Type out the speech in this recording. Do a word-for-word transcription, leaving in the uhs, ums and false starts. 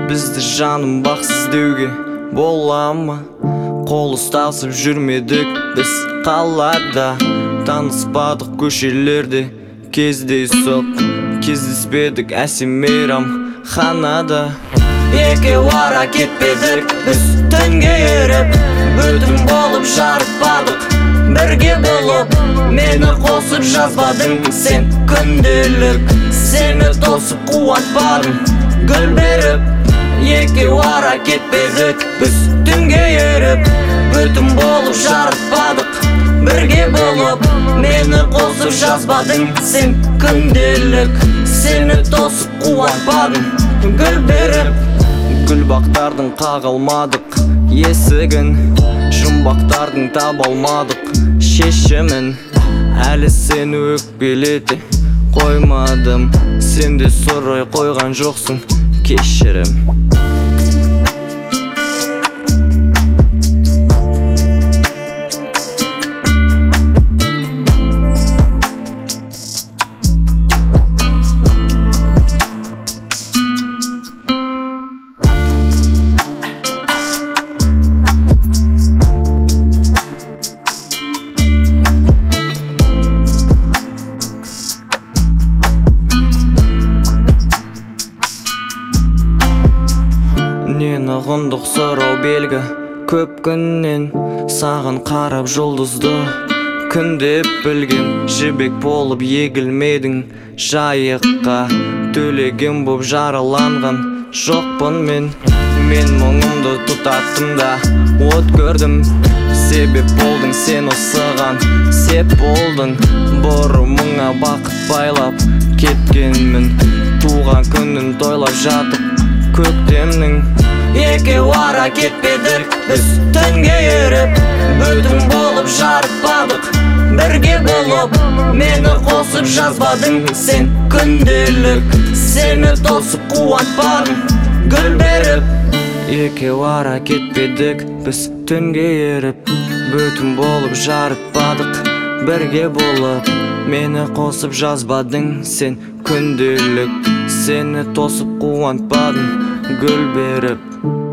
Бізді жаным бақсыз деуге бола ма? Қол ұстасып жүрмедік біз қалада, таныспадық көшелерде кездейсоқ, кездеспедік әсем мейрамханада. Екеу ара кетпедік біз түнге еріп, бүтін болып жарықпадық бірге болып. Мені қосып жазбадың сен күнделік, сені тосып қуантпадым гүл беріп. Екеу ара кетпедік біз түнге еріп, бүтін болып жарықпадық бірге болып. Мені қосып жазбадың сен күнделік, сені тосып қуантпадым гүл беріп. Гүл бақтардың қағылмадық есігін, жұмбақтардың таба алмадық шешімін. Әлі сені өкпелете қоймадым, сен де сұрай қойған жоқсың кешірім. Нені ғындық сұрау белгі көп күннен, саған қарап жұлдызды күн деп білгем. Жібек болып егілмедің жайыққа, төлеген боп жараланған жоқпын мен. Мен мұңымды тұтаттым да от көрдім, себеп болдың сен осыған, сеп болдың. Бұрымыңа бақыт байлап кеткенмін, туған күнін тойлап жатып көктемнің. Екеу ара кетпедік біз түнге еріп, бүтін болып жарықпадық бірге болып. Мені қосып жазбадың сен күнделік, сені тосып қуантпадым гүл беріп. Екеу ара кетпедік біз түнге еріп, бүтін болып жарықпадық бірге болып. Мені қосып жазбадың сен күнделік, сені тосып қуантпадым гүл беріп.